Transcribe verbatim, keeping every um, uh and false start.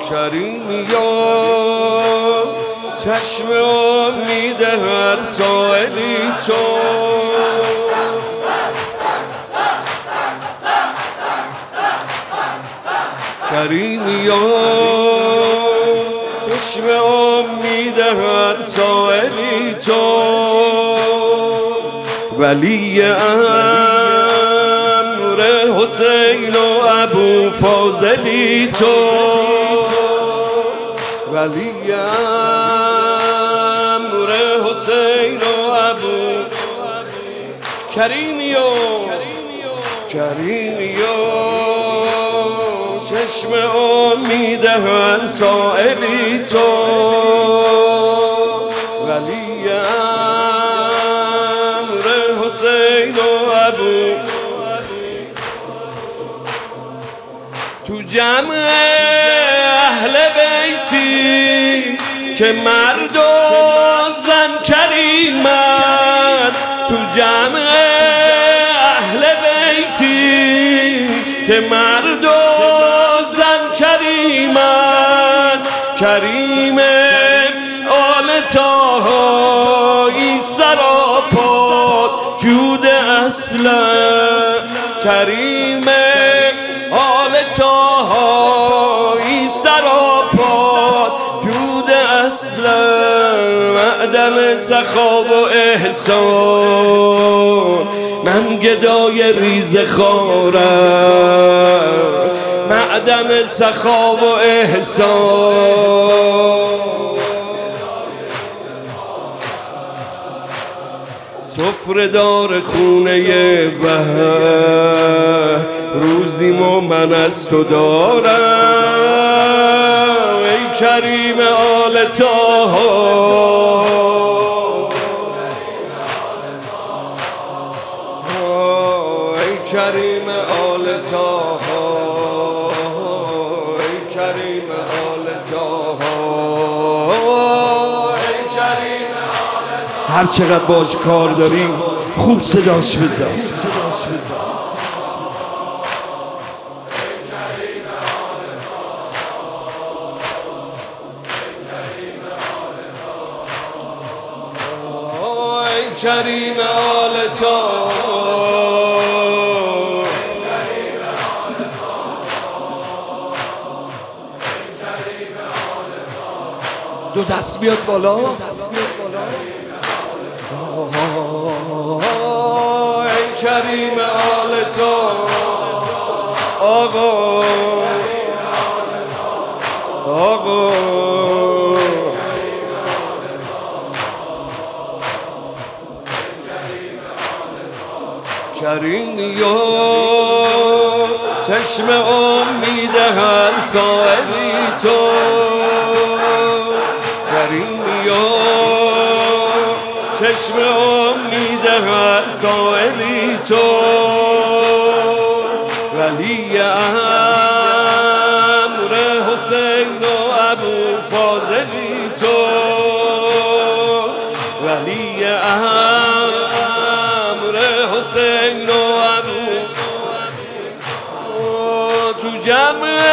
کریمی یا چشم امید هر سائلی تو، کریمی یا چشم امید هر سائلی تو، ولی امر حسین و ابو فاضلی تو، ولی امر حسین و ابو کریمی و کریمی و چشم امید هر سائلی تو، ولی امر حسین و ابو تو جمع اهل بیتی که مرد و زن کریمن، تو جمع اهل بیتی که مرد و زن کریمن، کریم آل طاهایی سراپا جود اصلا، کریم آل طاهایی سراپا جود اصلا، معدن سخا و احسان من گدای ریز خارم، معدن سخا و احسان سفره دار خونه وحی، روزیم و من از تو دارم ای کریم آل طه، ای کریم آل طه، ای کریم آل طه، ای کریم هر چقدر باش کار داری خوب صداش بزن. کریم آل طه، دو دست بیاد بالا، ای کریم آل طه آقا آقا، کریمی یا چشم امید هر سائلی تو، کریمی یا چشم امید هر سائلی تو، ولی امر حسین و ابو فاضلی تو، ولی امر حسین و ابو تو جمع